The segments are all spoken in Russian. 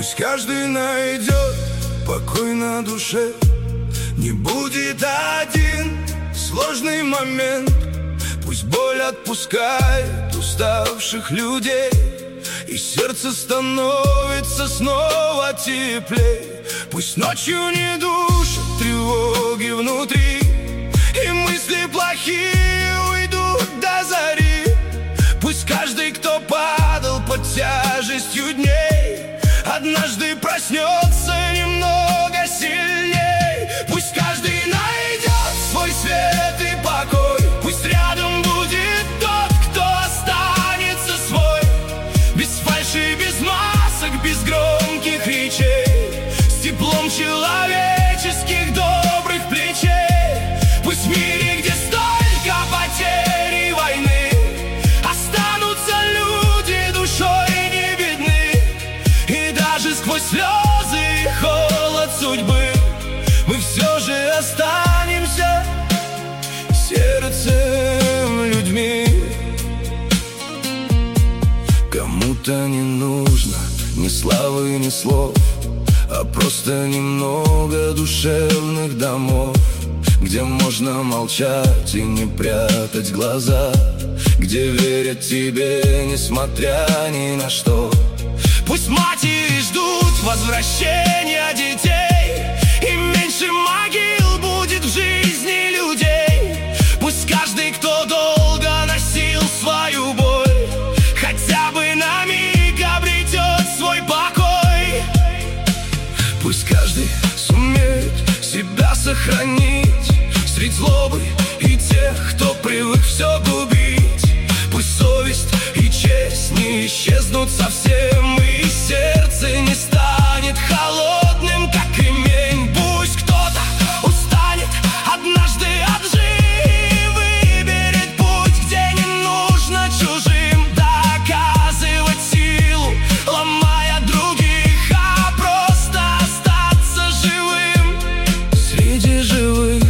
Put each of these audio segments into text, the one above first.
Пусть каждый найдет покой на душе. Не будет один сложный момент. Пусть боль отпускает уставших людей, и сердце становится снова теплей. Пусть ночью не душат тревоги внутри, и мысли плохие уйдут до зари. Пусть каждый, кто падал под тяжестью дней, однажды проснется немного сильней. Пусть каждый найдет свой свет и покой. Пусть рядом будет тот, кто останется свой. Без фальши, без масок, без громких речей, с теплом человеческих добрых плечей. Пусть в мире, где столько потерь и войны, останутся люди душой не бедны. И даже сквозь слезы и холод судьбы мы все же останемся сердцем людьми. Кому-то не нужно ни славы, ни слов, а просто немного душевных домов, где можно молчать и не прятать глаза, где верят тебе, несмотря ни на что. Пусть матери ждут возвращения детей, и меньше могил будет в жизни людей. Пусть каждый, кто долго носил свою боль, хотя бы на миг обретет свой покой. Пусть каждый сумеет себя сохранить средь злобы и тех, кто привык все губить. Пусть совесть и честь не исчезнут совсем, и сердце не станет холодным, как кремень. Пусть кто-то устанет однажды от лжи, выберет путь, где не нужно чужим доказывать силу, ломая других, а просто остаться живым среди живых.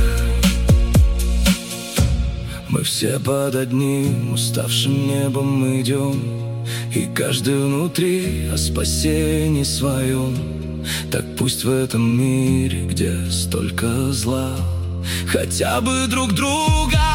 Мы все под одним уставшим небом идем, и каждый внутри о спасении своем. Так пусть в этом мире, где столько зла, хотя бы друг друга